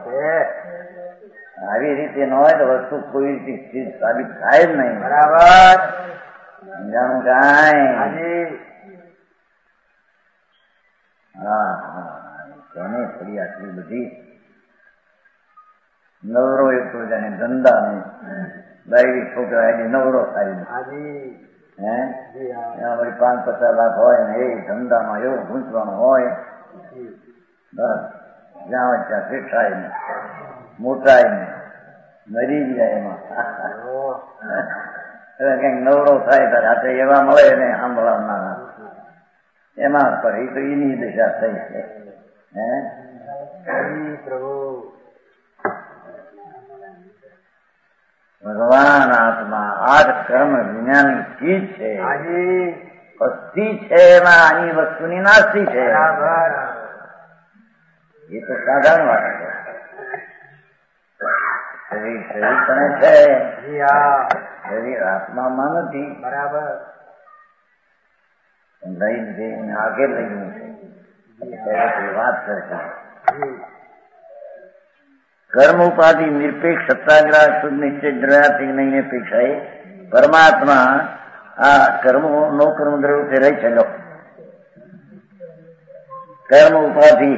આવી રીતે ન હોય તો વસ્તુ કોઈ રીતે ચીજ સાબિત થાય જ નહીં. બરાબર જાણું કાંઈ. હા હા તેને થોડી આટલી બધી નવરો એક તો જાણે ધંધા ડાયરી છોકરા એની નવરો થાય. હે એમાં વળી પાંચ પચાસ લાખ હોય ને એ ધંધામાં એવું ગૂંચવાનું હોય બસ જ્યાં ત્યાં શીખાય ને મોટાય ને મરી જાય એમાં. એટલે કઈક નવરો થાય ત્યારે હાથે એવા મળે ને સાંભળવાના એમાં પર એ તો એની દશા થઈ છે. હે પ્રભુ ભગવાન આત્મા આઠ કર્મ વિજ્ઞાની ચીજ છે. અસ્થિ છે એમાં આની વસ્તુની નાસ્તી છે. એ તો સાધારણ વાત છે. શરીર શરીર પણ છે, શરીર આત્મામાં નથી. બરાબર લઈને જઈને આગળ લઈને છે વાત કરશે. કર્મ ઉપાધિ નિરપેક્ષ સત્તાગ્રહ શુદ્ધ નિશ્ચય દ્રવ્યાથી નહીં અપેક્ષા એ પરમાત્મા આ કર્મો નો કર્મ દ્રવ્યથી રહી છે. કર્મ ઉપાધિ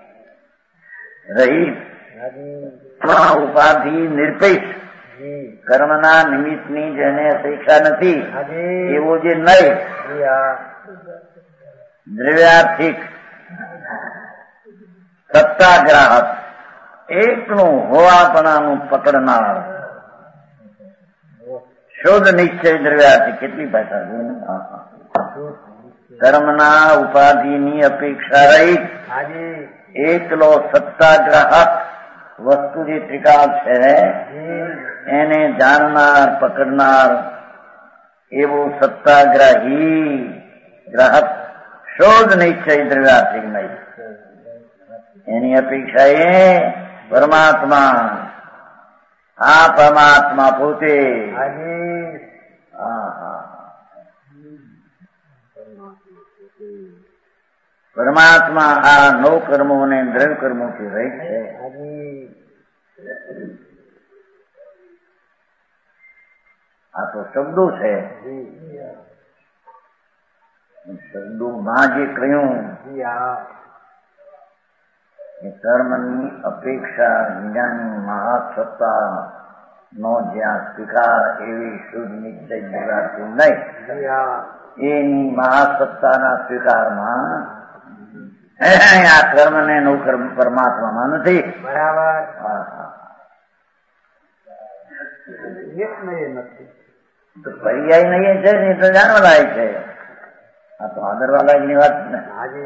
રહી ઉપાધિ નિરપેક્ષ કર્મના નિમિત્તની જેને અપેક્ષા નથી એવો જે નહીં દ્રવ્યાર્થિક સત્તાગ્રાહક એકનું હોવાપણાનું પકડનાર શુદ્ધ નિશ્ચય દ્રવ્યાર્થી. કેટલી ભાષા કર્મના ઉપાધિની અપેક્ષા રહિત એકલો સત્તાગ્રાહક વસ્તુ જે ત્રિકાળ છે એને જાણનાર પકડનાર એવું સત્તાગ્રાહી ગ્રાહક શુદ્ધ નિશ્ચય દ્રવ્યાર્થી નહીં. એની અપેક્ષા એ પરમાત્મા આ પરમાત્મા પોતે. પરમાત્મા આ નવ કર્મો અને દ્રવ્ય કર્મોથી રહી છે. આ તો શબ્દો છે. શબ્દોમાં જે કહ્યું કર્મની અપેક્ષા જ્ઞાન મહાસત્તા નો જ્યાં સ્વીકાર એવી શુદ્ધ નિશ્ચય જગાતું નહીં. એની મહાસત્તાના સ્વીકારમાં આ કર્મ ને નો કર્મ પરમાત્મામાં નથી. બરાબર તો પર્યાય નહીં છે ને તો જાણવા લાયક છે. આ તો આદરવા લાયક ની વાત ને.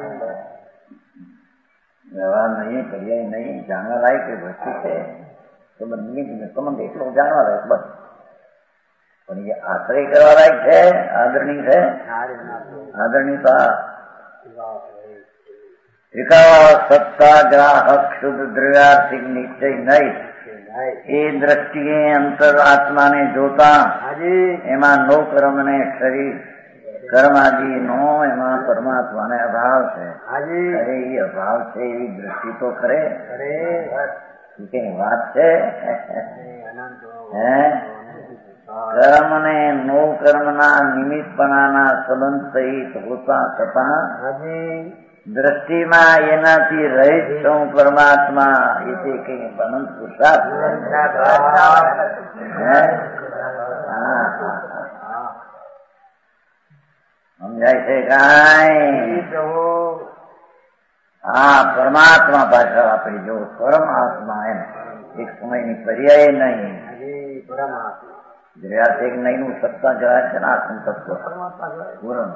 વ્યવહાર નહીં, પર્યાય નહીં, જાણવા લાયક એ વસ્તુ છે. તો બંને સંબંધ એટલો જાણવા લાયક બસ. પણ એ આશ્રય કરવા લાયક છે, આદરણી છે. આદરણી તો વિકાસ સત્તા ગ્રાહક શુદ્ધ દ્રવ્યાર્થિક નિશ્ચય નહીં. એ દ્રષ્ટિએ અંતર આત્માને જોતા એમાં નો કર્મ ને શરીર કર્માદિ નો એમાં પરમાત્માને અભાવ છે. અરે એ અભાવ છે એવી દ્રષ્ટિ તો ખરે કઈ વાત છે. હે કર્મ ને નો કર્મ ના નિમિત્તપણાના સંબંધ સહિત હોતા છતાં દ્રષ્ટિમાં એનાથી રહિત છું પરમાત્મા એ તે કઈ અનંત પુરુષાર્થ સમજાય છે કાંઈ? હા પરમાત્મા પાછળ આપણે જો પરમાત્મા એમ એક સમયની પર્યાય નહીં દ્રવ્યાર્થિક નહીં નું સત્તા જવાય છે ને આત્મ તત્વ પૂર્ણ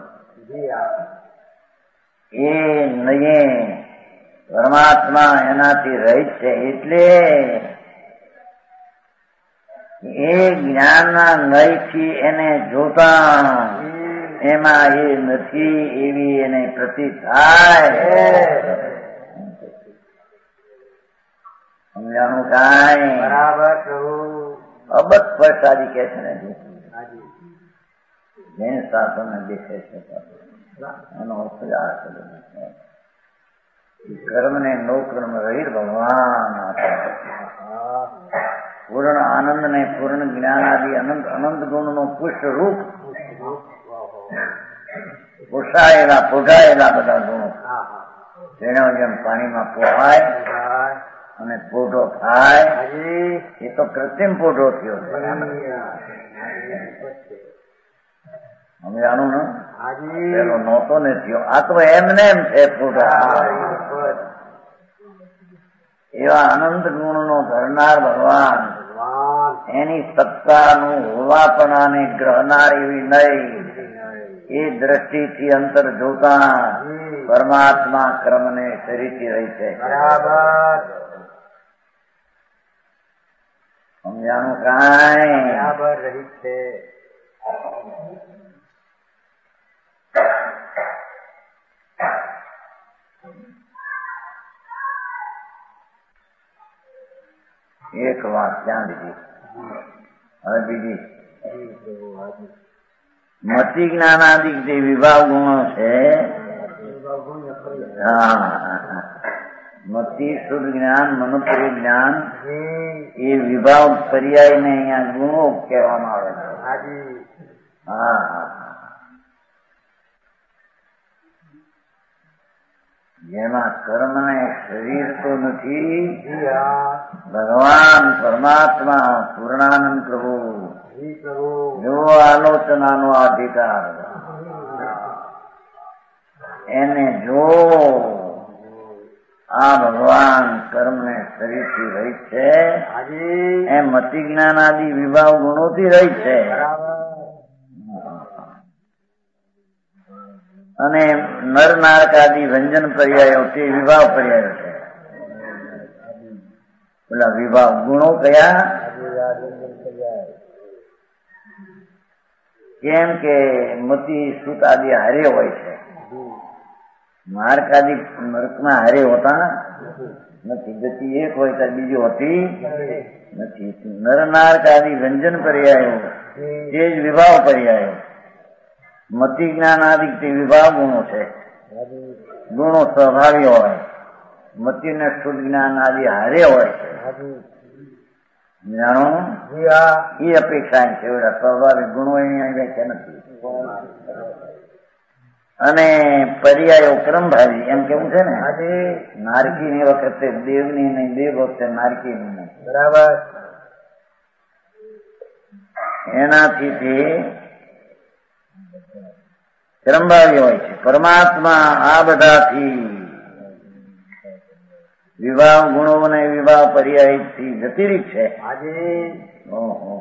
એ નહીં પરમાત્મા એનાથી રહિત છે. એટલે એ જ્ઞાનના નયથી એને જોતા એમાં એ નથી એવી એને પ્રતીત થાય. સમજાણું કાંઈ? બરાબર. અબત પ્રસાદી કે છે ને જૈન શાસન દેખે છે એનો અર્થ જ આ છે. કર્મ ને નો કર્મ રહિત ભગવાન પૂર્ણ આનંદ ને પૂર્ણ જ્ઞાન આદિ અનંત અનંત ગુણ નું પુષ્ટ રૂપ પોષાયેલા પોઢાયેલા બધા ગુણો જેનો જેમ પાણીમાં પોહાય અને પોઢો થાય એ તો કૃત્રિમ પોઢો થયો. અમે જાણું ને પેલો નહોતો ને થયો. આ તો એમને એમ છે પોઢા. એવા અનંત ગુણ નો ધરનાર ભગવાન એની સત્તાનું હોવાપણાને ગ્રહનાર એવી નહીં એ દ્રષ્ટિથી અંતર જોતા પરમાત્મા ક્રમને શરીરથી રહી છે. બરાબર. સમજાણું કાંઈ? બરાબર રહી છે. એક વાત ક્યાં લીધી? હવે બીજી મતિ જ્ઞાનાદિક જે વિભાગ ગુણો છે હા મતિ શુદ્ધ જ્ઞાન મનુપ્રિય જ્ઞાન એ વિભાગ પર્યાય ને અહીંયા ગુણો કહેવામાં આવે છે. હા જેમાં કર્મ ને શરીર તો નથી ભગવાન પરમાત્મા પૂર્ણાનંદ પ્રભુ જો આલોચનાનો અધિકાર એને જો આ ભગવાન કર્મ ને શરીરથી રહિત છે એમ મતિ જ્ઞાન આદિ વિભાવ ગુણોથી રહિત છે. અને નર નારક આદિ વ્યંજન પર્યાયો તે વિભાવ પર્યાયો છે. પેલા વિભાવ ગુણો કયા? કેમ કે મતિ સુત આદિ હારે હોય છે. માર્ક આદિ નરકમાં હારે હોતા નથી. ગતિ એક હોય તો બીજી હોતી નથી. નર નારક આદિ વ્યંજન પર્યાયો તે જ વિભાવ પર્યાયો. મતિ જ્ઞાન આદિ તે વિભાવ ગુણો છે. ગુણો સ્વભાવી હોય. મતિ ને શુદ્ધ જ્ઞાન આદિ હારે હોય છે. જાણો એ અપેક્ષા છે. સ્વાભાવિક ગુણો અહીંયા છે નથી. અને પર્યાયો ક્રમભાવી એમ કેવું છે ને નારકી ની વખતે દેવની નહીં, દેવ વખતે નારકી ની નહીં. બરાબર. એનાથી તે ક્રમભાવી હોય છે. પરમાત્મા આ બધાથી વિવાહ ગુણો અને વિવાહ પર્યાય થી વ્યતિરિક્ત છે. ઓહો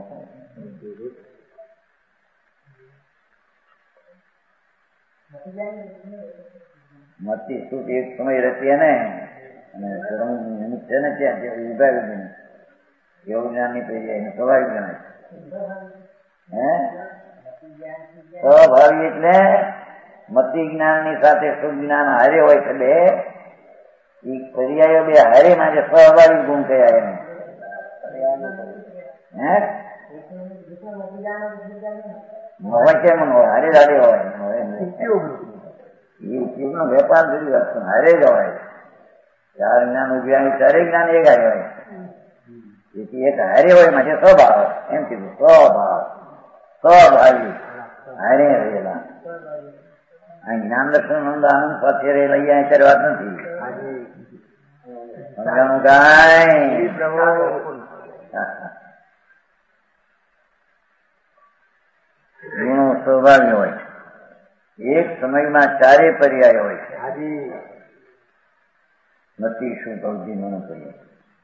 મતી શું એક સમય રહેતી ને અને ધર્મ નિમિત્ત છે ને ત્યાં જે વિભાગ એવું જ્ઞાનની પર્યાય સ્વાભાવિક ગણાય. હે સ્વભાવી એટલે મતિ જ્ઞાન ની સાથે શુદ્ધ જ્ઞાન હારે હોય છે બે એ પર્યાયો બે હારે માટે સ્વાભાવિક ગુણ કયા એને હે હોય કેમ હોય હારે હારે હોય એ ઉપયોગ નો વેપાર જુદી વાત છે હારે જ હોય ચાર જ્ઞાન ઉભ્યા ચારે જ્ઞાન એક હારે હોય તેથી એક હારે હોય માટે સ્વભાવ એમ કીધું સ્વભાવ સ્વભાવી હારે રહેલા આ જ્ઞાન દર્શન નંદ આનંદ સાથે રહેલા અહીંયા અત્યારે વાત નથી ગુણો સ્વભાવી હોય એક સમયમાં ચારે પર્યાય હોય છે નથી શું કૌજી મનો પર્યાય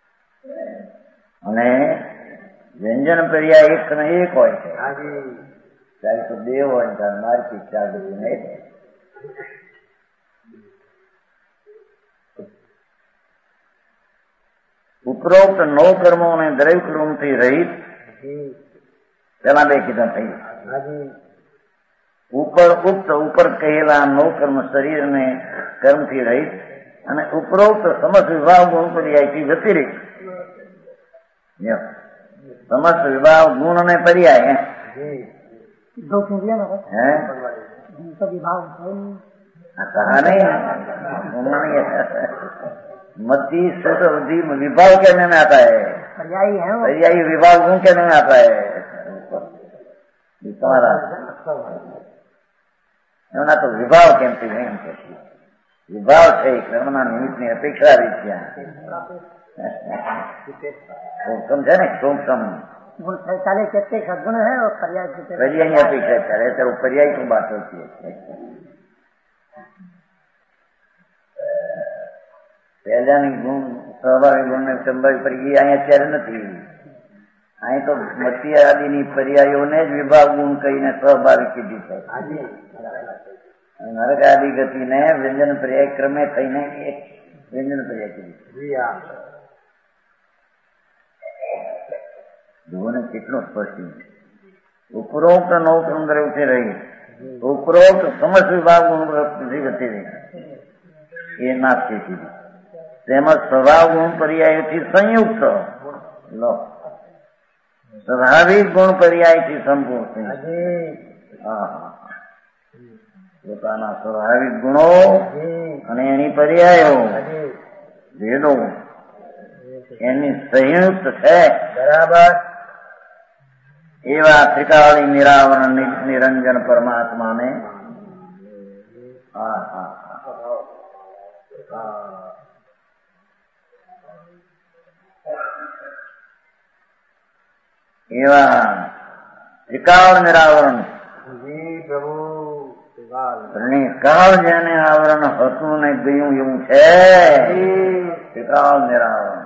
અને વ્યંજન પર્યાય એક સમય એક હોય છે ત્યારે તો દેવ હોય ત્યારે મારથી ચાર બધી નહીં ઉપરોક્ત નવ કર્મો અને દરેક કર્મથી રહિત પેલા બે કીધા થઈ ઉપર ઉક્ત ઉપર કહેલા નવ કર્મ શરીર અને કર્મથી રહિત અને ઉપરોક્ત સમસ્ત વિભાવ ગુણ પર્યાયથી વ્યતિરિક્ત સમસ્ત વિભાવ ગુણ અને પર્યાય कहा नहीं मती सुध बुद्धि विभाग कहने में आता है पर्यायी है पर्यायी विभाग गुण कहने में आता है तुम्हारा ना तो विभाव कहती नहीं विभाव છે કર્મના નિમિત્તની અપેક્ષા રીત્યા સમજે ને સૂક્ષ્મ गुण सारे कितने सदगुण है और पर्याय पर्याय की अपेक्षा करे तो पर्याय की बात होती है પહેલાની ગુણ સ્વાભાવિક ગુણ ને સંભાવિક પર્યાય અહીંયા અત્યારે નથી અહીં તો મતી આદિની પર્યાયોને જ વિભાગ ગુણ કહીને સ્વાભાવિક કીધી છે નરક આદિ ગતિને વ્યંજન પર્યાય ક્રમે થઈને એક વ્યંજન પર્યાય કીધી જુઓને કેટલું સ્પષ્ટ ઉપરોક્ત નવ અંદર ઉઠી રહી ઉપરોક્ત સમસ્ત વિભાગ ગુણ ગતિ રહી એ નાશી કીધી તેમજ સ્વભાવ ગુણ પર્યાયથી સંયુક્ત લો સ્વાભાવિક ગુણ પર્યાયથી સંપૂર્ણ હા પોતાના સ્વાભાવિક ગુણો અને એની પર્યાયો ભેદો એની સંયુક્ત છે બરાબર એવા ત્રિકાળી નિરાવરણ નિરંજન પરમાત્માને હા હા એવા ત્રિકાળ નિરાવરણ કાળ જેને આવરણ હતું ને ગયું એવું છે ત્રિકાળ નિરાવરણ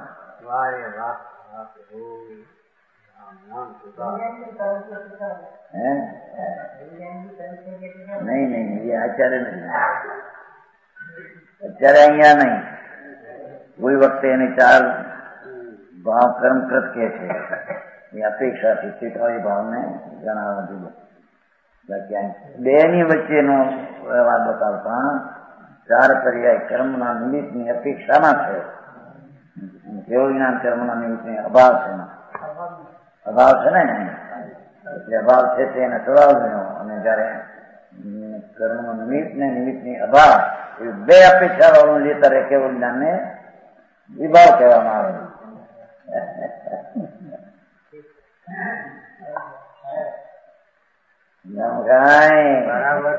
નહીં નહીં એ આચાર્ય નથી અત્યારે અહીંયા નહીં કોઈ વખતે એને ચાર ભાવ કર્મકૃત કે છે એ અપેક્ષાથી ત્રિકાળી ભાવને જણાવવા જોઈએ બે ની વચ્ચેનો વાત બતાવતા ચાર પર્યાય કર્મના નિમિત્તની અપેક્ષામાં છે કેવું જ્ઞાન કર્મના નિમિત્તની અભાવ છે અભાવ છે ને એટલે અભાવ છે તે એને સ્વભાવ ગણ્યો અને જયારે કર્મનો નિમિત્ત ને નિમિત્તની અભાવ એ બે અપેક્ષા વાળું જે તારે કેવું જ્ઞાનને વિભાવ કહેવામાં આવે બરાબર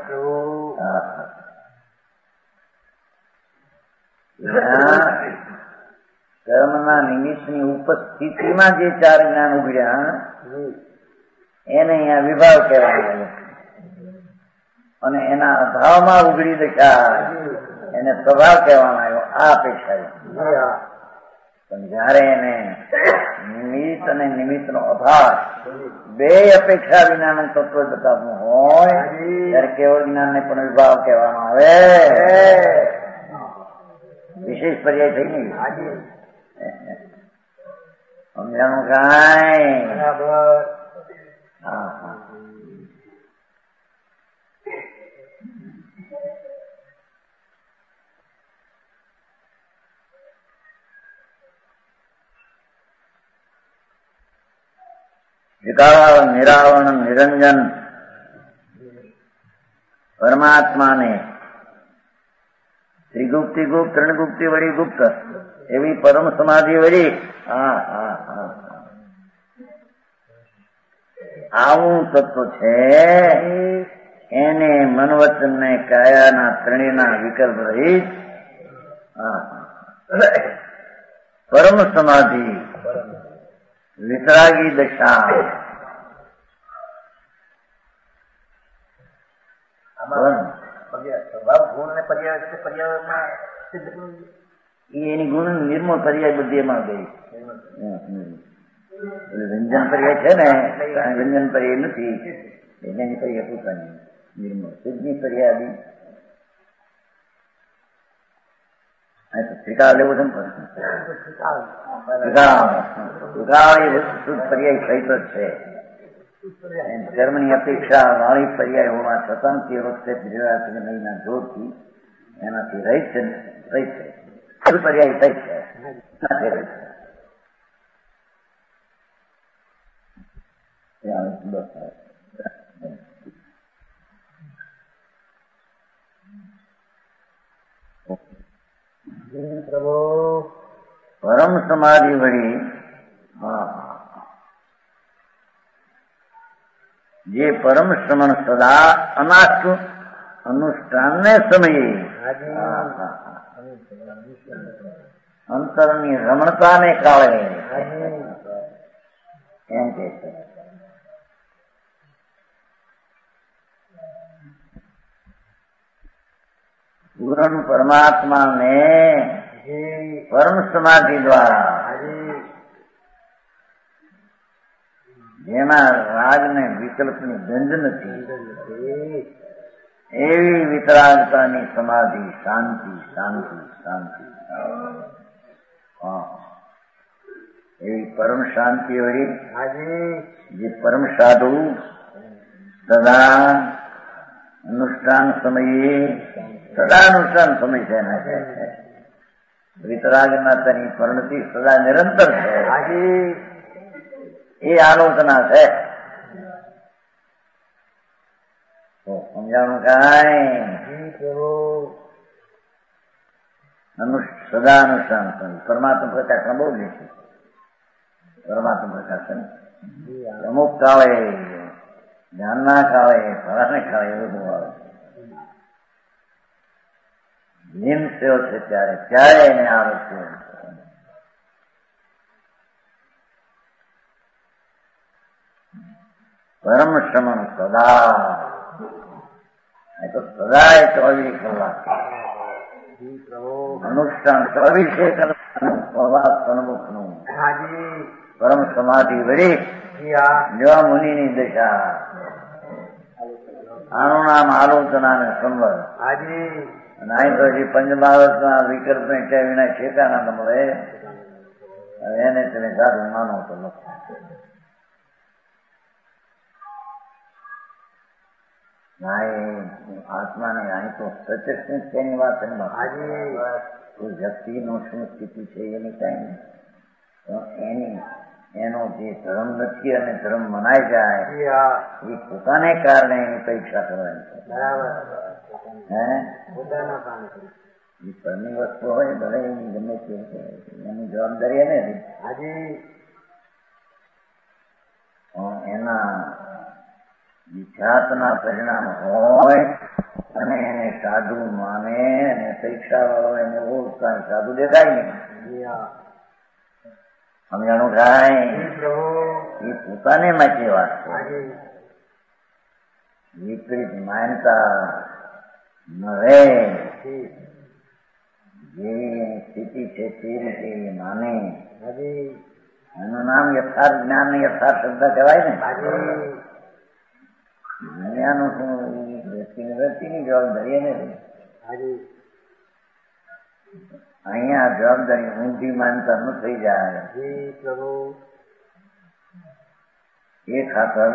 કર્મના નિમિત્તની ઉપસ્થિતિમાં જે ચાર જ્ઞાન ઉઘડ્યા એને અહીંયા વિભાવ કહેવામાં આવ્યો અને એના અભાવમાં ઉઘડી દશા એને સ્વભાવ કહેવામાં આવ્યો આ અપેક્ષા પણ જયારે એને નિમિત્ત અને નિમિત્ત નો અભાવ બે અપેક્ષા વિનાનું તત્વ બતાવવું હોય ત્યારે કેવળ જ્ઞાન ને પણ વિભાવ કહેવામાં આવે વિશેષ પર્યાય થઈ નહીં સમજાણું કાંઈ હા હા વિકાળ નિરાવરણ નિરંજન પરમાત્માને ત્રિગુપ્તિ ગુપ્ત ત્રણગુપ્તિ વળી ગુપ્ત એવી પરમ સમાધિ વળી હા હા હા આવું તત્વ છે એને મનવચન ને કાયાના ત્રણેયના વિકલ્પ રહી પરમ સમાધિ વિતરાગી દશા એની ગુણ નિર્મળ પર્યાય બધી એમાં ગઈ. વ્યંજન પર્યાય છે ને વ્યંજન પર્યાય નથી એની પર્યાય પોતાની નિર્મળ સિદ્ધની પર્યાય ત્રિકાળ લેવો છે ને ત્રિકાળ એ વસ્તુ પર્યાય સહિત જ છે. કર્મની અપેક્ષા વાળી પર્યાય હોવા છતાં તે વખતે ત્રિરાત્રિના જોરથી એનાથી રહિત છે રહિત છે પર્યાય સહિત છે. પરમ સમાધિ વળી જે પરમ શ્રમણ સદા અનાથ અનુષ્ઠાનને સમયે અંતરની રમણતાને કાળે એમ કે છે. પૂર્ણ પરમાત્માને પરમ સમાધિ દ્વારા જેના રાગને વિકલ્પની ગંધ નથી એવી વિતરાગતાની સમાધિ શાંતિ શાંતિ શાંતિ એવી પરમ શાંતિ વળી જે પરમ સાધુ સદા અનુષ્ઠાન સમયે સદા અનુષ્ઠાન સમય છે ને વિતરાગના તેની પરિણતિ સદા નિરંતર છે એ આલોચના છે. સમજાણું કાંઈ સદા અનુષ્ઠાન સમય પરમાત્મા પ્રકાશન બહુ લે છે. પરમાત્મા પ્રકાશન અમુક કાળે જ્ઞાનના કાળે ફળાને કાળે એવું બહુ આવે નિમ સેવ છે ત્યારે ત્યારે એને આવે છે. પરમ શ્રમણ સદા એ તો સદાય ચોવીસ કલાક અનુષ્ઠાન ચોવીસે કલાક સન્મુખનું પરમ સમાધિ વળી જેવા મુનિની દશા આનું નામ આલોચના ને સંવર. અને અહીં તો હજી પંચમહાવતના વિકલ્પ ને ત્યાં વિના ઠેકાના ન મળે એને તમે સાધુ માનો તો નથી. આત્માને અહીં તો પ્રત્યક્ષ તેની વાત કોઈ વ્યક્તિનો શું સ્થિતિ છે એની કઈ એની એનો જે ધર્મ નથી અને ધર્મ મનાઈ જાય એ પોતાને કારણે એની પરીક્ષા કરવાની છે. હે એ પરની વસ્તુ હોય ભલે એની ગમે તે એની જવાબદારી એને એના વિખ્યાતના પરિણામ હોય અને એને સાધુ માને અને પરીક્ષા વાળો એને ઓળખતા સાધુ દેખાય નહીં. સમજાણું થાય એ પોતાને માટે વાત છે. વિપરીત માનતા ન રહે જે સ્થિતિ છે તે રીતે એ માને એનું નામ યથાર્થ જ્ઞાન યથાર્થ શબ્દ કહેવાય ને. દુનિયાનું શું વ્યક્તિની વ્યક્તિની જવાબદારી એને અહીંયા જવાબદારી ઊંધી માનતા ન થઈ જાય એ ખાતર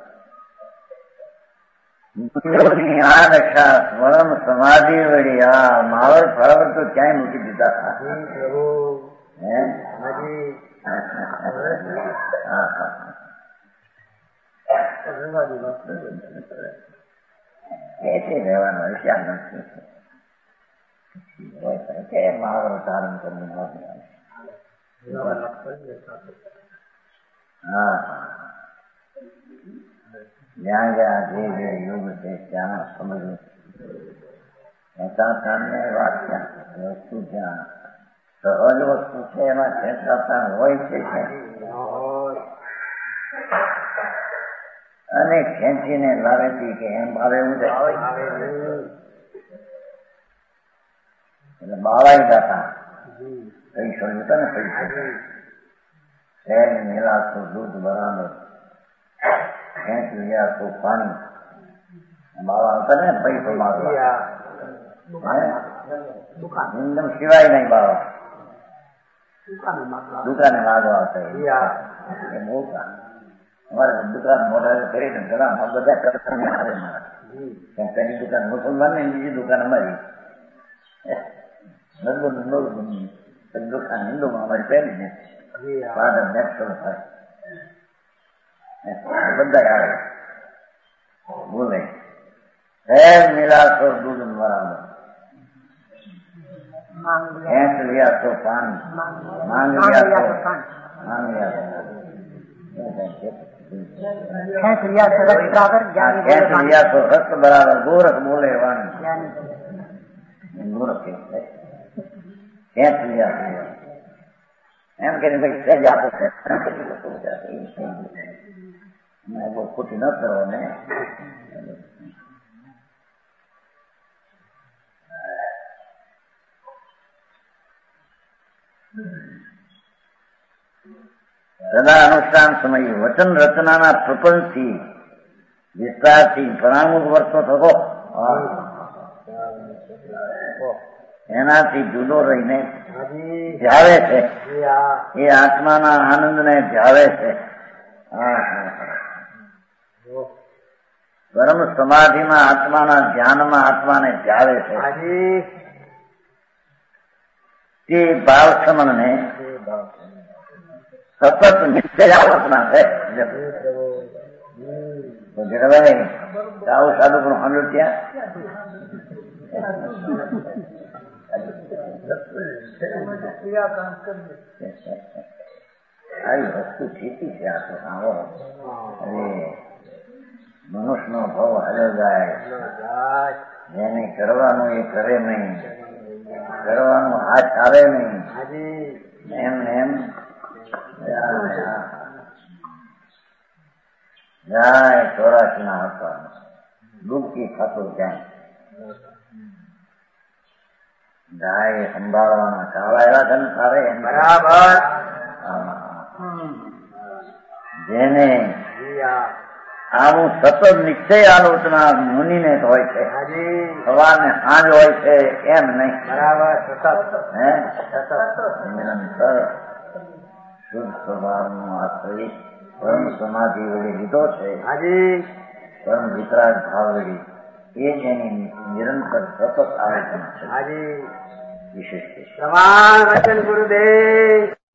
આ દશા સ્મરણ સમાધિ વળી આ માવર ફળવર તો ક્યાંય મૂકી દીધા હતા. કેથી રહેવાનો વિચાર નથી કે મારો ધારણ કરીને હા જ્યાં જ્યાં જે જે યુગ છે ત્યાં સમજવું ખેંચા તાણને વાત ક્યાં વસ્તુ જ્યાં સહજ વસ્તુ છે એમાં ખેંચા તાણ હોય છે અને ખેંચીને લાવે કે એમ ભાવે એવું એટલે બાવાઈ દાતા કઈ શોધ્યું હતા ને કઈ શહેર મેલાતું દૂધ બરાબર ખેંચ લીયા તો પાણી બાવા હતા ને પૈસો મારવા એકદમ સિવાય નહીં બાવા દુકાને માગવા હતા એ મોટા અમારે દુકાન મોટા કરીને ઘણા બધા કરતા આવે પેલી દુકાન મુસલમાન ને બીજી દુકાન અમારી દુકાન હિન્દુમાં અમારી પહેલી ને ફાધર નેક્સ્ટ થાય બધા આવે બોલે હે મિલાસો દૂધ બરાબર ખેંચ लिया तो पानी मांग लिया तो मांग लिया ખેંચ लिया तो रस बराबर ખેંચ लिया तो रस बराबर गोरख बोले वाणी गोरख ખેંચ लिया એમ કરીને ભાઈ સહેજ આપો બહુ ખોટી ન કરો ને સદા અનુષ્ઠાન સમય વચન રચનાના પ્રપંચથી વિસ્તારથી પ્રણામુખ વર્તો થતો એનાથી જુદો રહીને જાવે છે એ આત્માના આનંદને જાવે છે પરમ સમાધિમાં આત્માના ધ્યાનમાં આત્માને જાવે છે તે ભાવ સમનને સતત નિશ્ચયાવતના છે જગભાઈ આવું સાધુ પણ સાંભળ્યું ત્યાં આવી વસ્તુ ખેતી છે આ તો સાંભળો અને મનુષ્યનો ભાવ હાલ્યો જાય જેને કરવાનું એ કરે નહીં કરવાનું હાથ આવે નહીં એમ ને એમ જાય ચોરાશી ના હતા ડૂબકી ખાતો જાય ગાય સંભાળવાના કાળા એવા ધન સારે બરાબર જેને આવું સતત નિશ્ચય આલોચના મુનિને હોય છે સવારને સાંજ હોય છે એમ નહીં બરાબર હે નિરંતર શુદ્ધ સ્વભાવનો આશ્રય પરમ સમાધિ વડે લીધો છે પરમ વિતરાગ ભાવ વડે એ જ એની નિરંતર સતત આલોચના છે વિશેષ છે. પ્રમાણ વચન ગુરુદેવ.